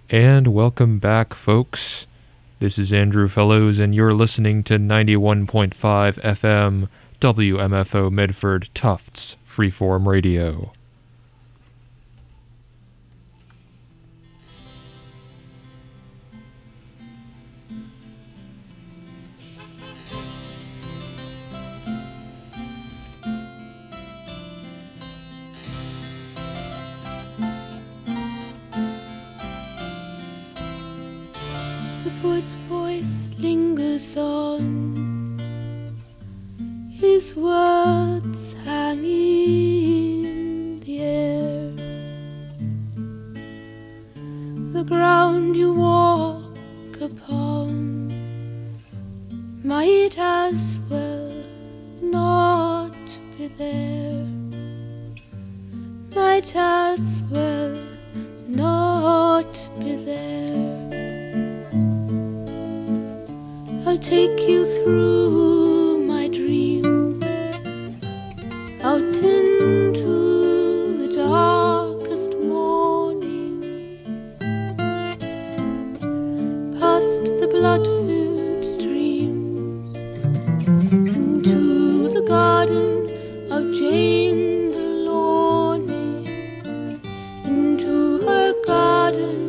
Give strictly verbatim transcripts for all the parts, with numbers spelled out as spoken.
And welcome back, folks. This is Andrew Fellows, and you're listening to ninety-one point five F M W M F O Medford Tufts Freeform Radio. Poet's voice lingers on, his words hanging in the air. The ground you walk upon might as well not be there, might as well not be there. I'll take you through my dreams, out into the darkest morning, past the blood-filled stream, into the garden of Jane Delaunay, into her garden.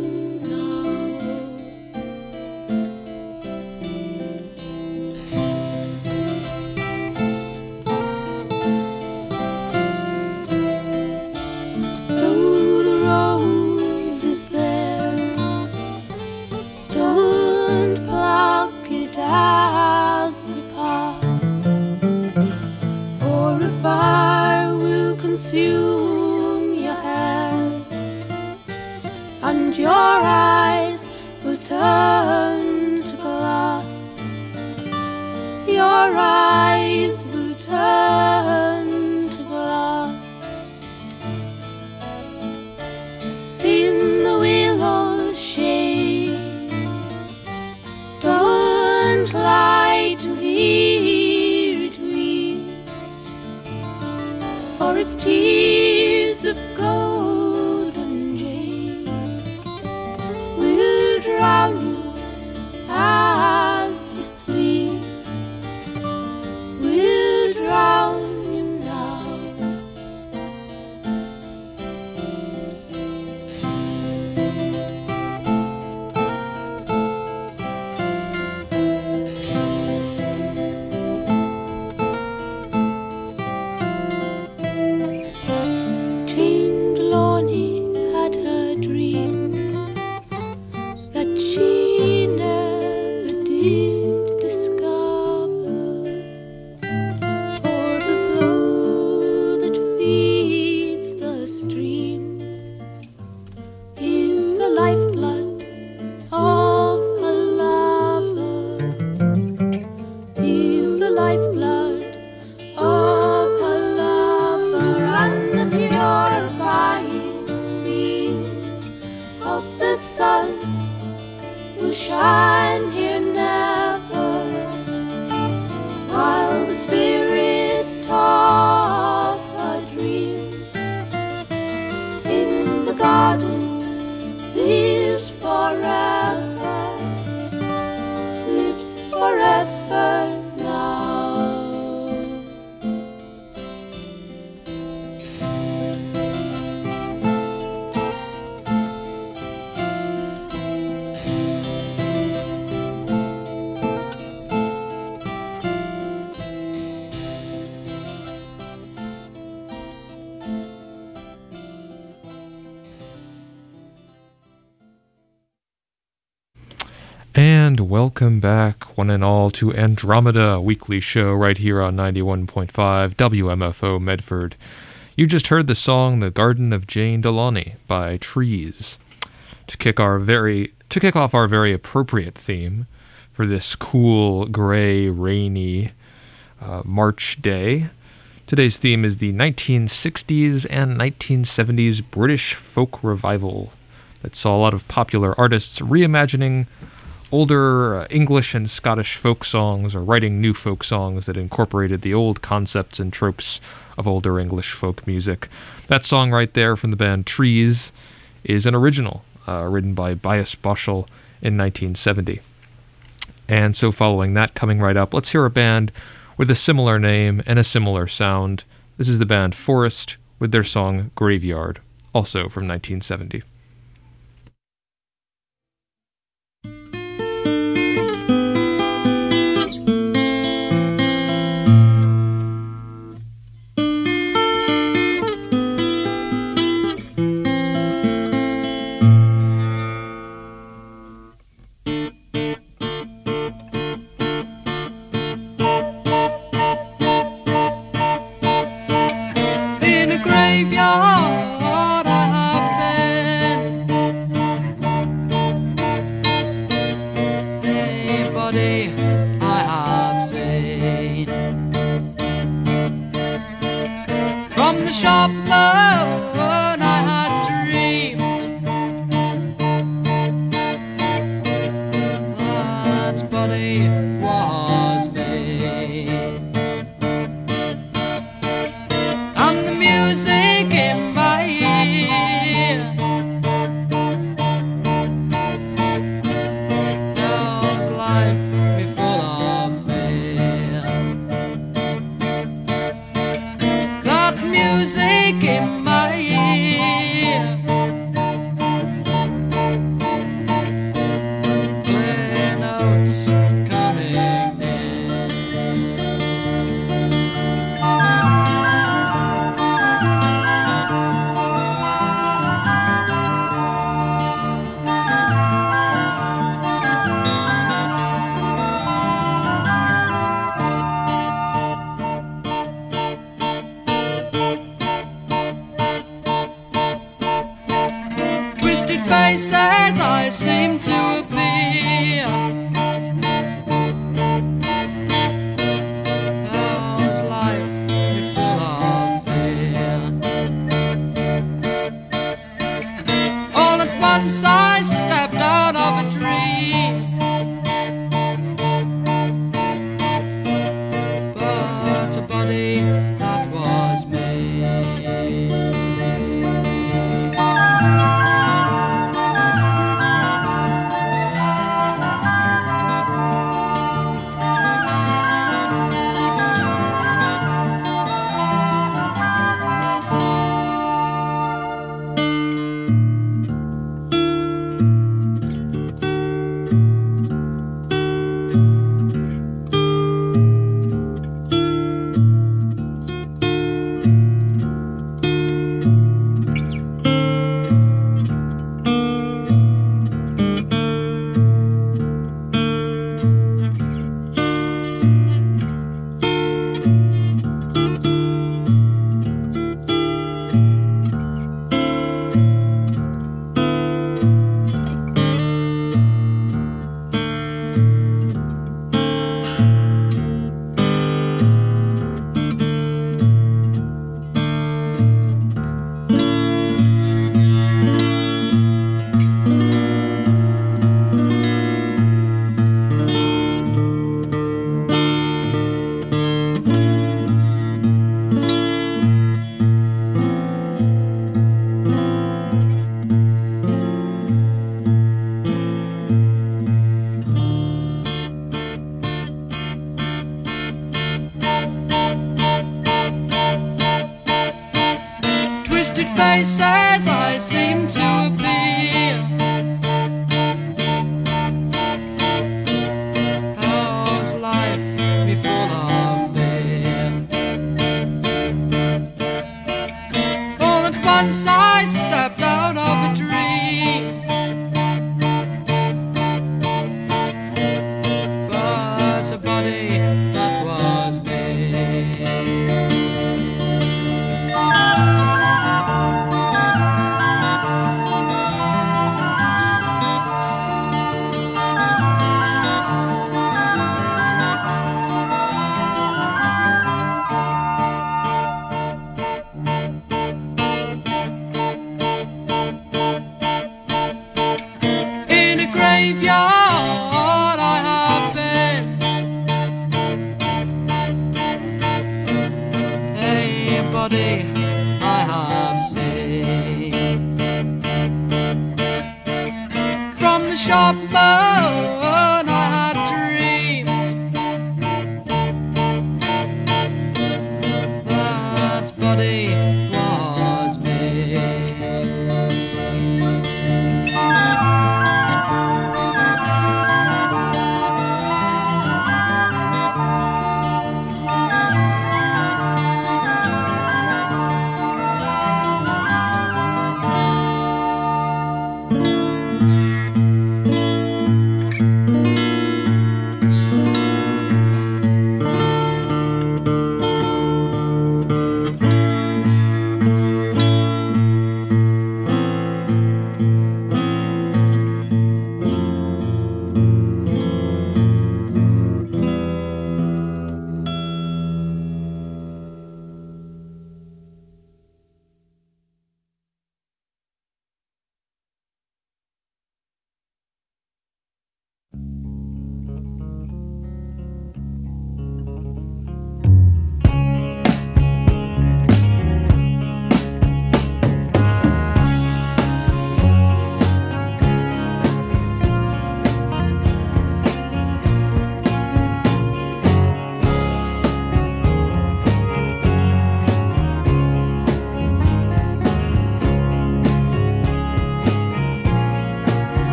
Fire will consume your hair, and your eyes will turn to glass. Your eyes will turn to glass. In the willow's shade, don't lie to hear it weep, for its tears of golden jade will drown you as you sleep, will drown you now. Jane Delaunay had her dreams that she never did discover, for the flow that feeds the stream is the lifeblood of a lover, is the lifeblood of a lover, and the purifying beam of the sun will shine here never, while the spirit of a dream in the garden lives forever, lives forever now. And welcome back, one and all, to Andromeda, a weekly show right here on ninety-one point five W M F O Medford. You just heard the song "The Garden of Jane Delaunay" by Trees to kick our very to kick off our very appropriate theme for this cool, gray, rainy uh, March day. Today's theme is the nineteen sixties and nineteen seventies British folk revival that saw a lot of popular artists reimagining older uh, English and Scottish folk songs, or writing new folk songs that incorporated the old concepts and tropes of older English folk music. That song right there from the band Trees is an original uh, written by Bias Boschel in nineteen seventy. And so following that, coming right up, let's hear a band with a similar name and a similar sound. This is the band Forest with their song Graveyard, also from nineteen seventy. Graveyard I have been. Hey buddy, I have seen from the sharp moon I had dreamed that buddy was me. And the music in my ear knows life be full of fear. That music in my ear, clear notes coming near. Twisted faces I seem to appear. How's life be full of fear? All at once I stepped out of a dream, but a body that was me. Twisted faces I seem to appear. How's life be full of fear? All at once I stepped out of a dream, but a body that was me. the sharp bone I had dreamed. That body was me.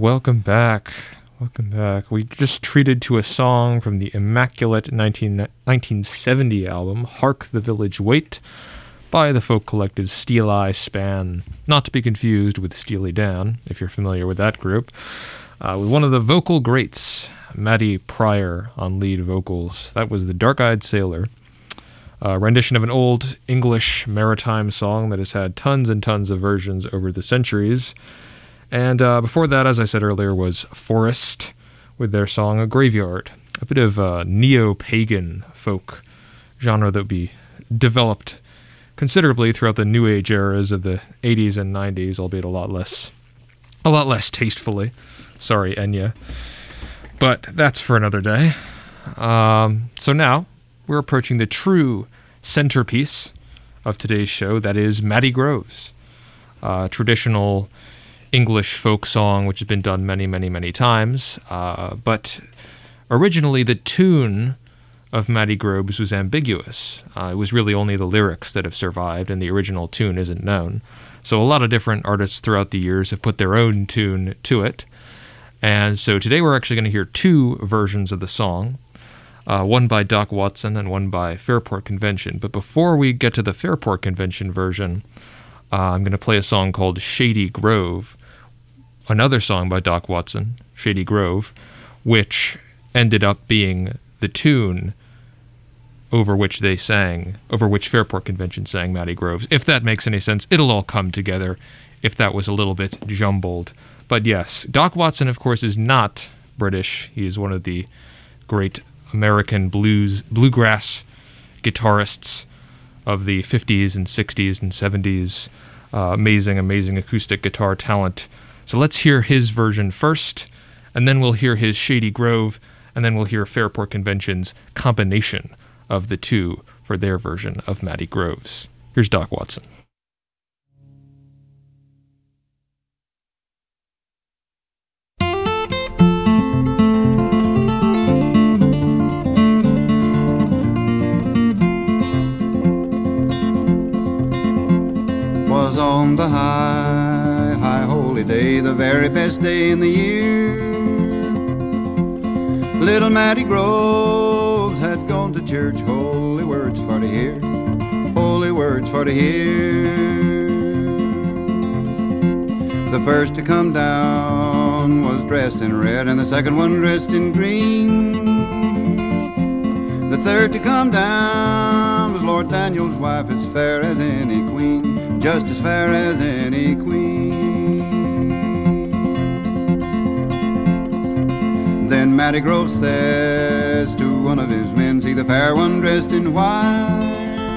welcome back. Welcome back. We just treated to a song from the immaculate nineteen, nineteen seventy album, Hark the Village Wait, by the folk collective Steel Eye Span, not to be confused with Steely Dan, if you're familiar with that group, uh, with one of the vocal greats, Matty Pryor, on lead vocals. That was The Dark-Eyed Sailor, a rendition of an old English maritime song that has had tons and tons of versions over the centuries. And uh, before that, as I said earlier, was Forest with their song A Graveyard, a bit of uh, neo-pagan folk genre that would be developed considerably throughout the New Age eras of the eighties and nineties, albeit a lot less, a lot less tastefully. Sorry, Enya. But that's for another day. Um, so now, we're approaching the true centerpiece of today's show, that is Matty Groves, a traditional English folk song which has been done many, many, many times. Uh, but originally, the tune of Matty Groves was ambiguous. Uh, it was really only the lyrics that have survived, and the original tune isn't known. So a lot of different artists throughout the years have put their own tune to it. And so today we're actually going to hear two versions of the song, uh, one by Doc Watson and one by Fairport Convention. But before we get to the Fairport Convention version, uh, I'm going to play a song called Shady Grove, another song by Doc Watson, Shady Grove, which ended up being the tune over which they sang, over which Fairport Convention sang Matty Groves. If that makes any sense, it'll all come together if that was a little bit jumbled. But yes, Doc Watson, of course, is not British. He is one of the great American blues, bluegrass guitarists of the fifties and sixties and seventies. Uh, amazing, amazing acoustic guitar talent. So let's hear his version first, and then we'll hear his Shady Grove, and then we'll hear Fairport Convention's combination of the two for their version of Matty Groves. Here's Doc Watson. Was on the high, high holy day, the very best day in the year. Little Matty Groves had gone to church, holy words for to hear, holy words for to hear. The first to come down was dressed in red, and the second one dressed in green. The third to come down was Lord Daniel's wife, as fair as any queen, just as fair as any queen. Then Matty Grove says to one of his men, see the fair one dressed in white,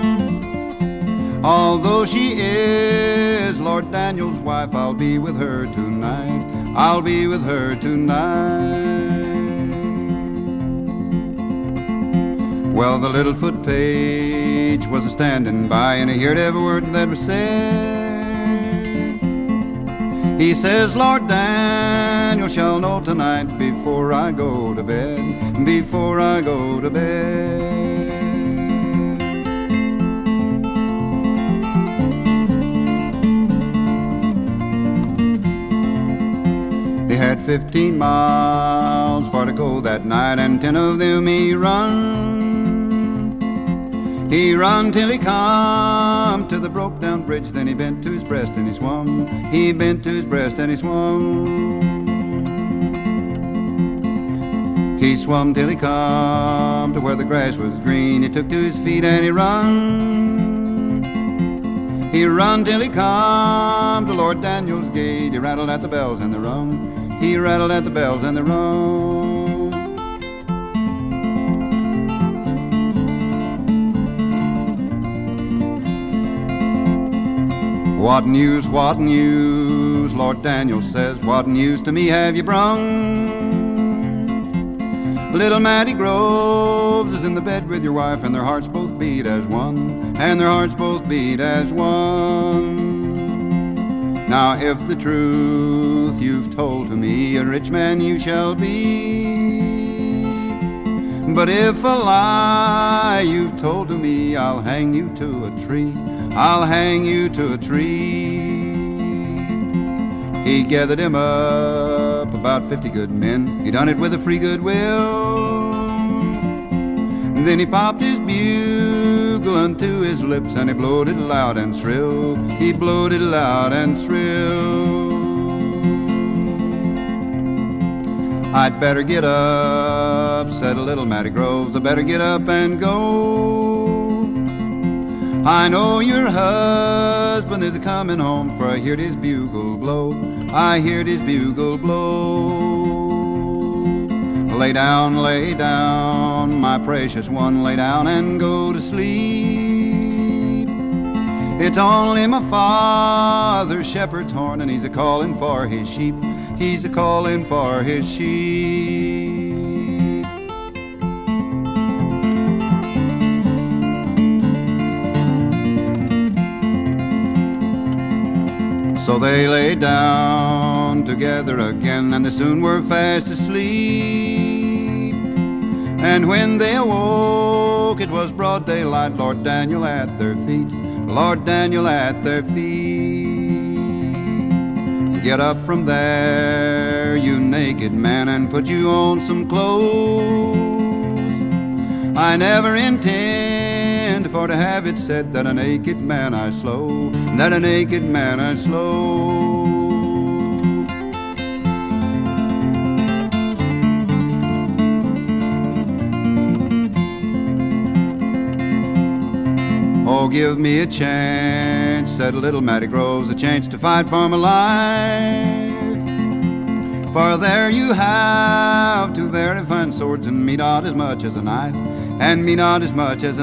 although she is Lord Daniel's wife, I'll be with her tonight, I'll be with her tonight. Well, the little foot page was a standing by, and he heard every word that was said. He says, Lord Daniel shall know tonight before I go to bed, before I go to bed. They had fifteen miles for to go that night, and ten of them he run. He run till he come to the broke down bridge, then he bent to his breast and he swum. He bent to his breast and he swum. He swum till he come to where the grass was green. He took to his feet and he run. He run till he come to Lord Daniel's gate. He rattled at the bells and they rung. He rattled at the bells and they rung. What news, what news, Lord Daniel says, what news to me have you brung? Little Matty Groves is in the bed with your wife, and their hearts both beat as one, and their hearts both beat as one. Now if the truth you've told to me, a rich man you shall be. But if a lie you've told to me, I'll hang you to a tree, I'll hang you to a tree. He gathered him up about fifty good men. He done it with a free good will. Then he popped his bugle unto his lips, and he blowed it loud and shrill. He blowed it loud and shrill. I'd better get up, said little Matty Groves. I better get up and go. I know your husband is a-comin' home, for I heard his bugle blow. I heard his bugle blow. Lay down, lay down, my precious one, lay down and go to sleep. It's only my father's shepherd's horn, and he's a-callin' for his sheep. He's a-callin' for his sheep. So they lay down together again, and they soon were fast asleep. And when they awoke, it was broad daylight, Lord Daniel at their feet, Lord Daniel at their feet. Get up from there, you naked man, and put you on some clothes. I never intend for to have it said that a naked man I slow, that a naked man I slow. Oh, give me a chance, said little Matty Groves, a chance to fight for my life. For there you have two very fine swords, and me not as much as a knife, and me not as much as a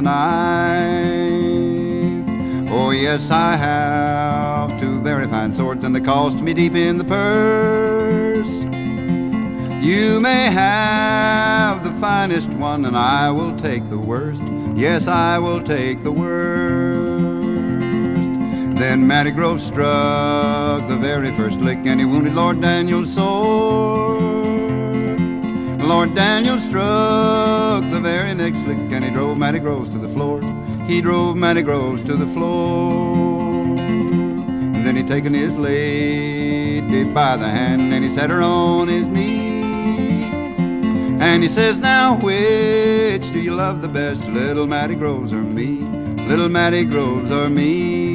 knife. Oh yes, I have two very fine swords, and they cost me deep in the purse. You may have the finest one, and I will take the worst. Yes, I will take the worst. Then Matty Groves struck the very first lick, and he wounded Lord Daniel sore. Lord Daniel struck the very next lick, and he drove Matty Groves to the floor. He drove Matty Groves to the floor. And then he taken his lady by the hand, and he set her on his knee. And he says, now which do you love the best, little Matty Groves or me? Little Matty Groves or me?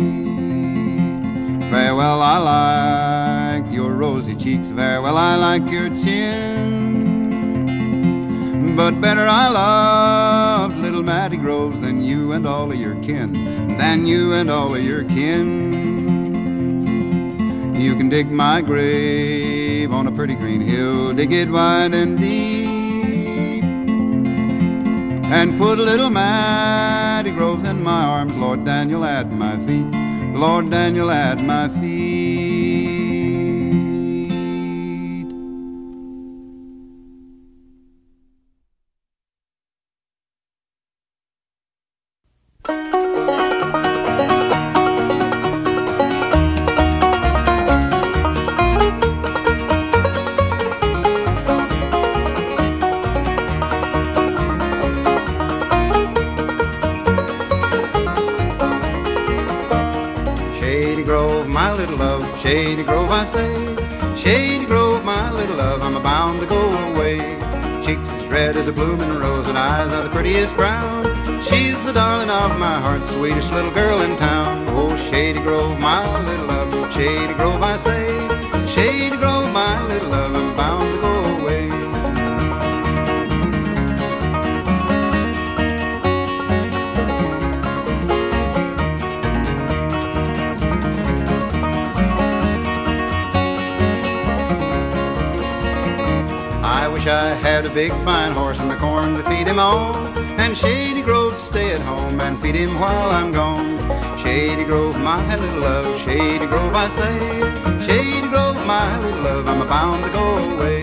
Very well I like your rosy cheeks, very well I like your chin. But better I loved little Matty Groves than you and all of your kin, than you and all of your kin. You can dig my grave on a pretty green hill, dig it wide and deep, and put little Matty Groves in my arms, Lord Daniel at my feet, Lord Daniel at my feet. Shady Grove, I say, Shady Grove, my little love, I'm bound to go away. Cheeks as red as a blooming rose, and eyes are the prettiest brown. She's the darling of my heart, sweetest little girl in town. Oh, Shady Grove, my little love, Shady Grove, I say, Shady Grove, my little love, I'm bound to go away. I had a big fine horse and the corn to feed him on, and Shady Grove to stay at home and feed him while I'm gone. Shady Grove, my little love, Shady Grove, I say, Shady Grove, my little love, I'm bound to go away.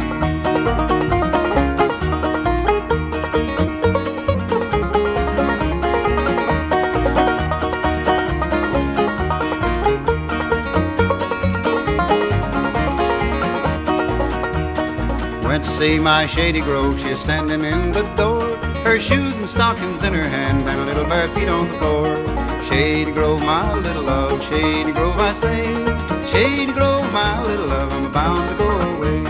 Went to see my Shady Grove, she's standing in the door, her shoes and stockings in her hand and little bare feet on the floor. Shady Grove, my little love, Shady Grove, I say, Shady Grove, my little love, I'm bound to go away.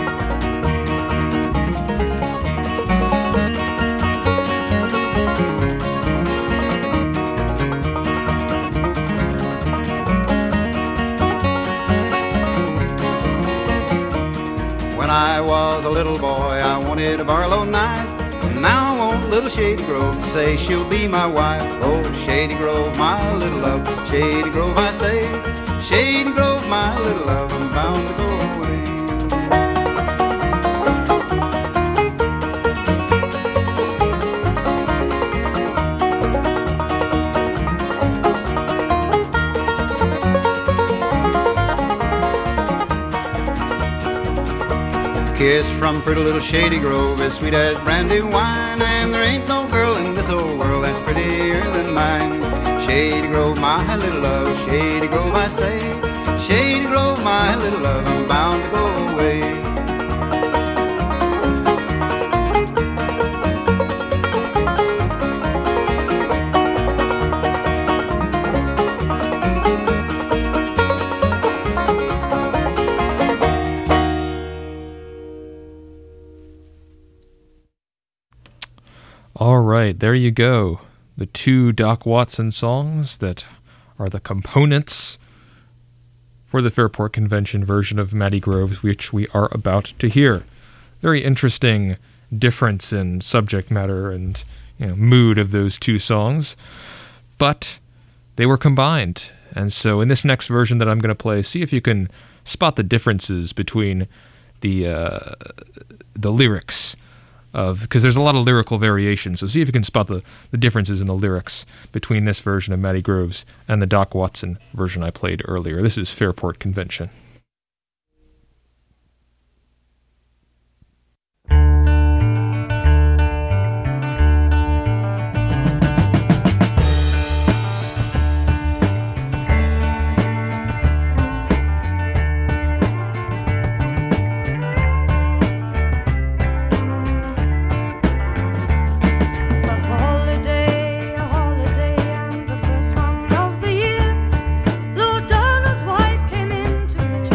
When I was a little boy, I wanted a Barlow knife. Now I want little Shady Grove to say she'll be my wife. Oh, Shady Grove, my little love, Shady Grove, I say. Shady Grove, my little love, I'm bound to go away. Kiss from pretty little Shady Grove as sweet as brandy wine, and there ain't no girl in this old world that's prettier than mine. Shady Grove, my little love, Shady Grove, I say. Shady Grove, my little love, I'm bound to go away. All right, there you go. The two Doc Watson songs that are the components for the Fairport Convention version of Matty Groves, which we are about to hear. Very interesting difference in subject matter and, you know, mood of those two songs, but they were combined. And so in this next version that I'm going to play, see if you can spot the differences between the uh, the lyrics of, because there's a lot of lyrical variation, so see if you can spot the, the differences in the lyrics between this version of Matty Groves and the Doc Watson version I played earlier. This is Fairport Convention. The first one of the year, Lord Donald's wife came into the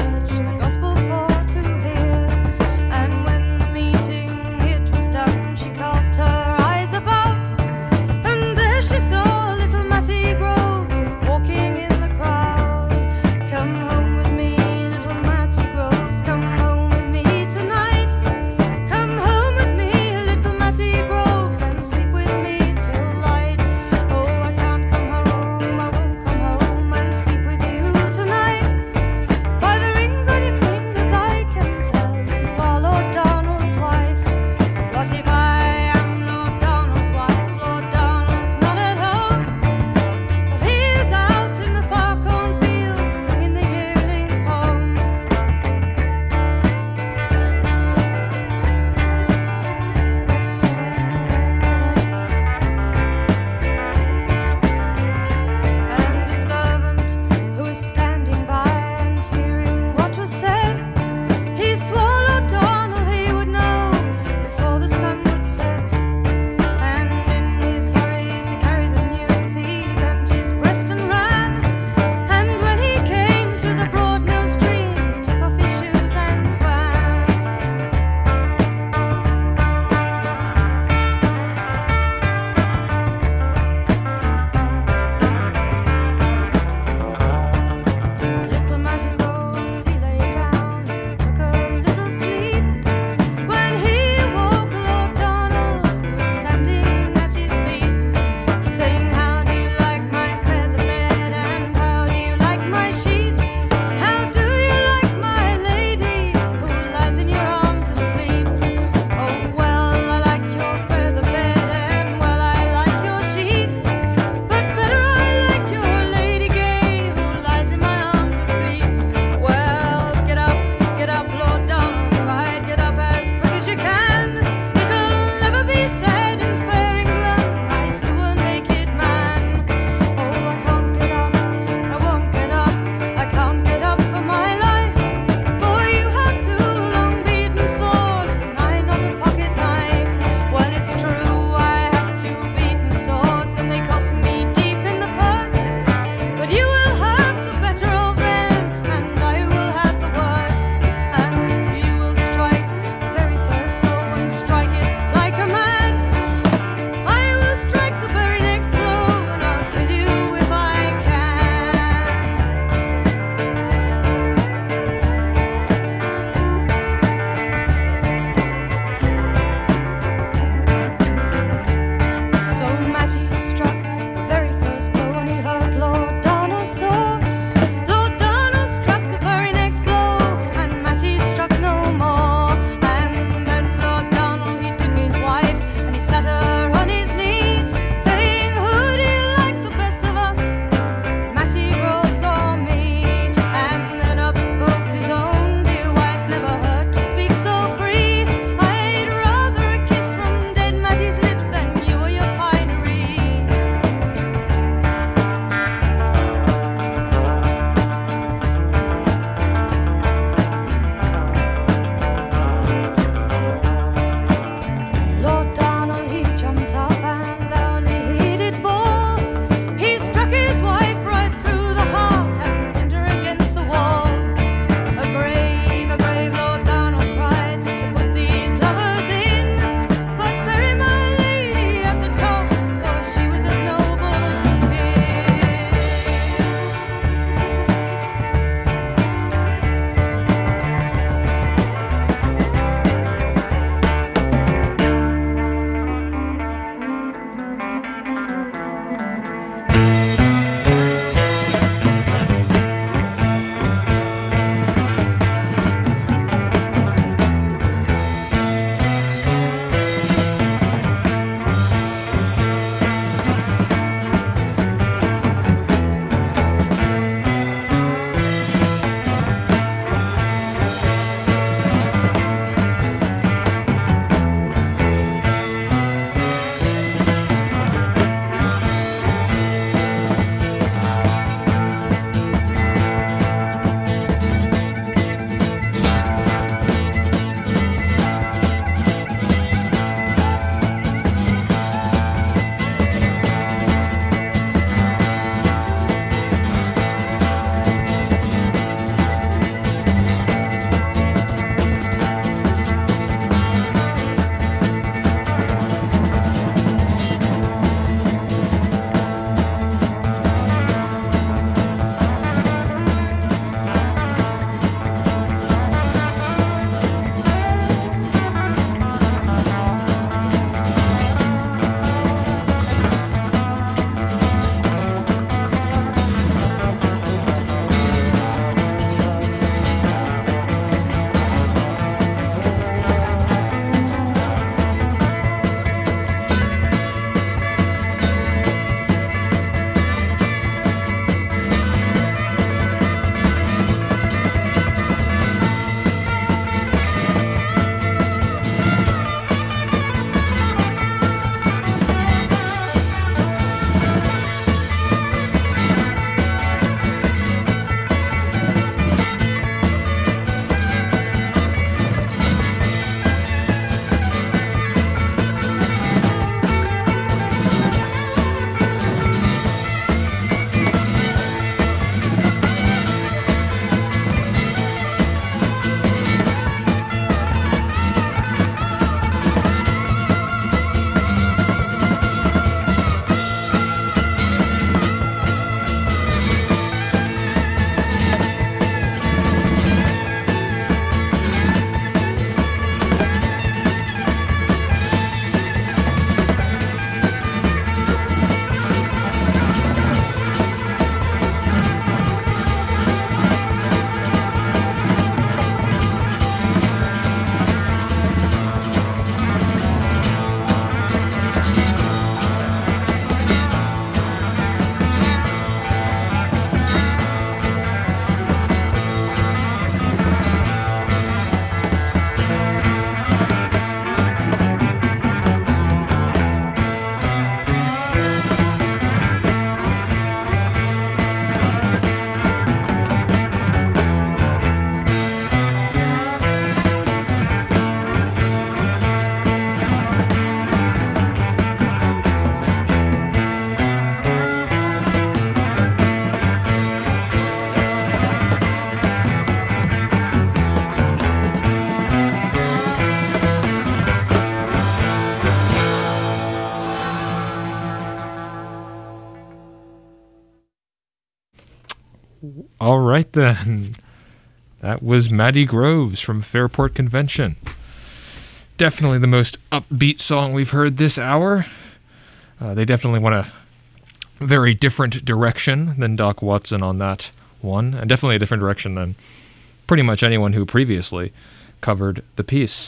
All right then. That was Maddie Groves from Fairport Convention. Definitely the most upbeat song we've heard this hour. Uh, they definitely went a very different direction than Doc Watson on that one, and definitely a different direction than pretty much anyone who previously covered the piece.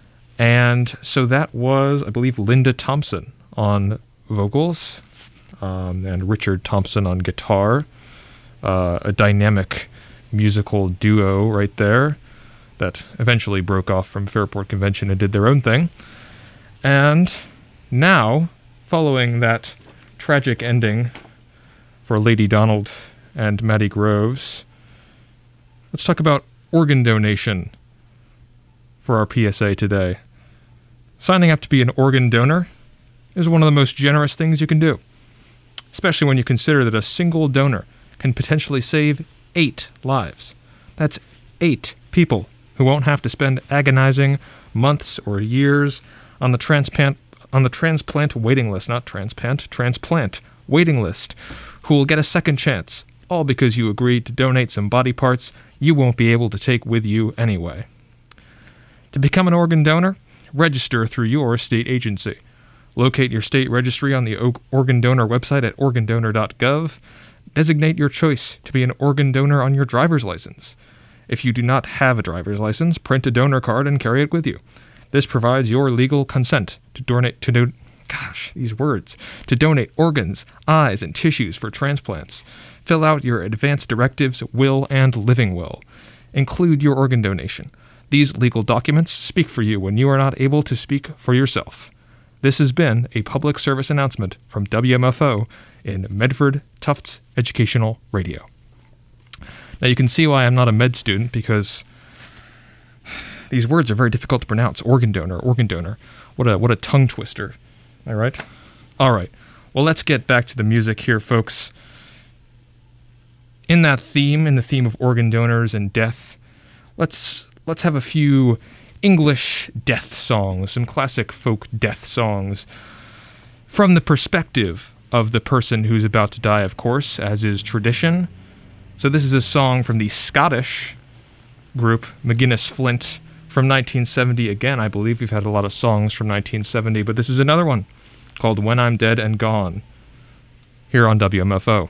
And so that was, I believe, Linda Thompson on vocals, um, and Richard Thompson on guitar. Uh, a dynamic musical duo right there that eventually broke off from Fairport Convention and did their own thing. And now, following that tragic ending for Lady Donald and Maddie Groves, let's talk about organ donation for our P S A today. Signing up to be an organ donor is one of the most generous things you can do, especially when you consider that a single donor can potentially save eight lives. That's eight people who won't have to spend agonizing months or years on the transplant on the transplant waiting list, not transplant, transplant waiting list, who will get a second chance, all because you agreed to donate some body parts you won't be able to take with you anyway. To become an organ donor, register through your state agency. Locate your state registry on the organ donor website at organ donor dot gov. Designate your choice to be an organ donor on your driver's license. If you do not have a driver's license, print a donor card and carry it with you. This provides your legal consent to donate to do, gosh, these words, to donate organs, eyes, and tissues for transplants. Fill out your advance directives, will, and living will. Include your organ donation. These legal documents speak for you when you are not able to speak for yourself. This has been a public service announcement from W M F O in Medford Tufts Educational Radio. Now you can see why I'm not a med student, because these words are very difficult to pronounce. Organ donor, organ donor. What a what a tongue twister. Am I right? All right. Well, let's get back to the music here, folks. In that theme, in the theme of organ donors and death, let's let's have a few English death songs, some classic folk death songs, from the perspective of the person who's about to die, of course, as is tradition. So this is a song from the Scottish group McGuinness Flint from nineteen seventy. Again, I believe we've had a lot of songs from nineteen seventy, but this is another one called When I'm Dead and Gone, here on W M F O.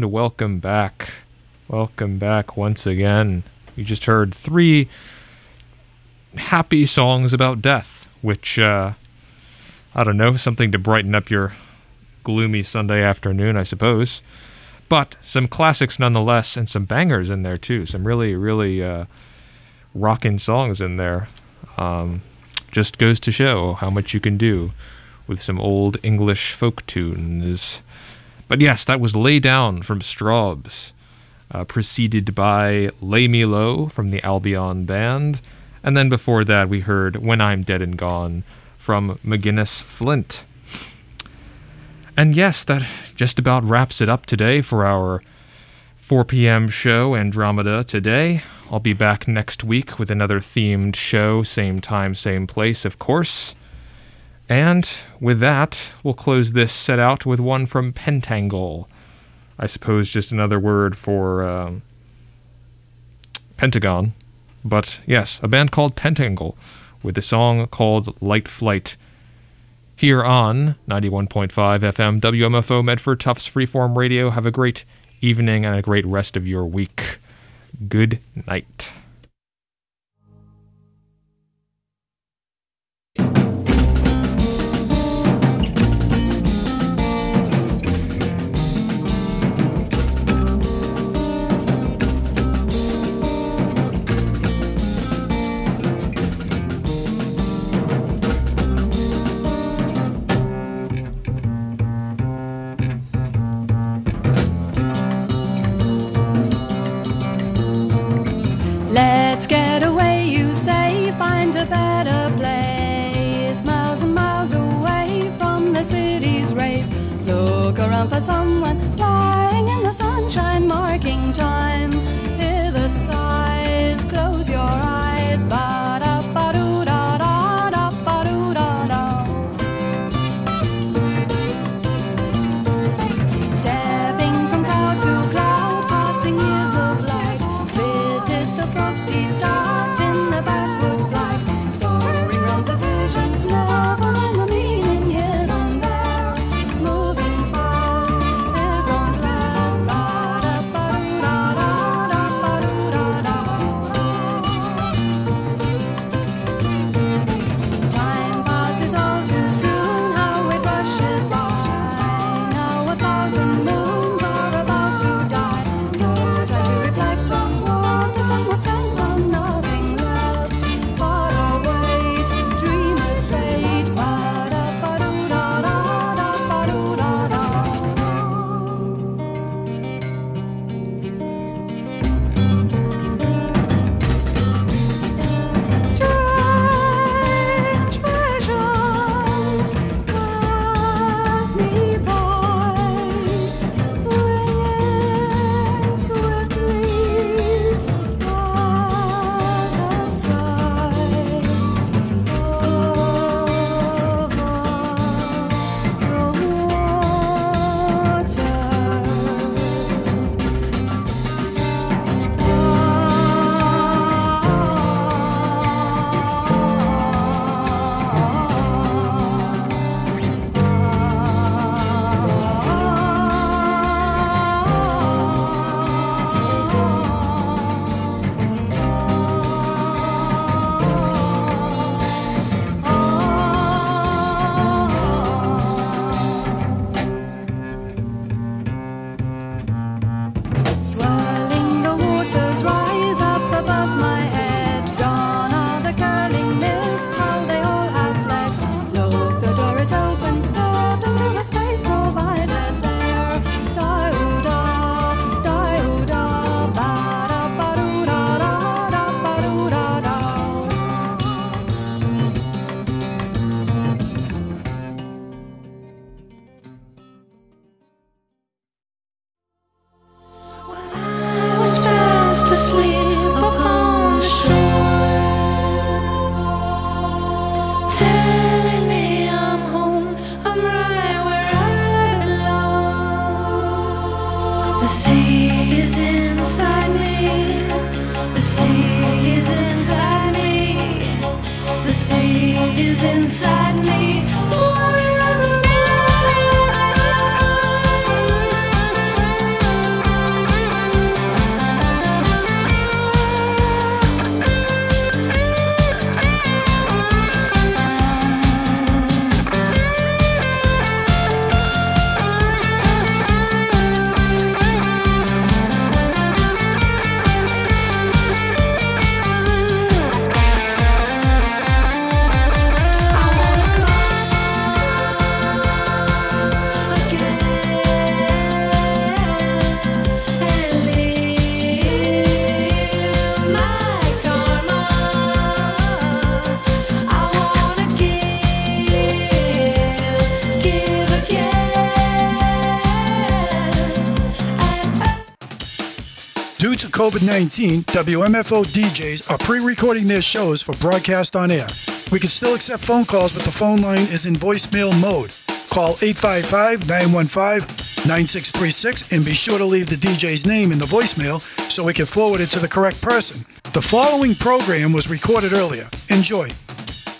and welcome back. Welcome back once again. You just heard three happy songs about death, which, uh, I don't know, something to brighten up your gloomy Sunday afternoon, I suppose. But some classics nonetheless, and some bangers in there too. Some really, really uh, rocking songs in there. Um, just goes to show how much you can do with some old English folk tunes. But yes, that was Lay Down from Strawbs, uh, preceded by Lay Me Low from the Albion Band, and then before that we heard When I'm Dead and Gone from McGuinness Flint. And yes, that just about wraps it up today for our four p.m. show, Andromeda Today. I'll be back next week with another themed show, same time, same place, of course. And with that, we'll close this set out with one from Pentangle. I suppose just another word for um, Pentagon. But yes, a band called Pentangle with a song called Light Flight. Here on ninety-one point five F M W M F O Medford Tufts Freeform Radio. Have a great evening and a great rest of your week. Good night. Let's get away, you say, find a better place, miles and miles away from the city's rays. Look around for someone lying in the sunshine, marking time. Hear the sighs, close your eyes. Ba-da-ba-doo-da-da-da-ba-doo-da-da. Stepping from cloud to cloud, passing years of light. Visit the frosty start in the backward flight. Soaring realms of visions, never mind the meaning hidden there. Moving fast, it won't last. Ba-da-ba-doo-da-da-da-ba-doo-da-da. Time passes all too soon, how it rushes by. Now a thousand moons are about to die. No time to reflect on what the time was spent on. Nothing left, far away to dreamless fate. Ba-da-ba-doo-da-da-da-ba-doo-da-da. Strange visions pass me by, ringing swiftly as a sigh over the Swirling the waters rise up above my head. Gone are the curling mists, how they all have fled. Look, the door is open, step into the space provided there. Da-oo-da, da-oo-da, ba-da-ba-doo-da-da-da-ba-doo-da-da. I was fast asleep upon the shore, telling me I'm home, I'm right where I belong. The sea is inside me, the sea is inside me, the sea is inside me. Forever. to COVID nineteen, W M F O D Js are pre-recording their shows for broadcast on air. We can still accept phone calls, but the phone line is in voicemail mode. Call eight five five, nine one five, nine six three six and be sure to leave the D J's name in the voicemail so we can forward it to the correct person. The following program was recorded earlier. Enjoy.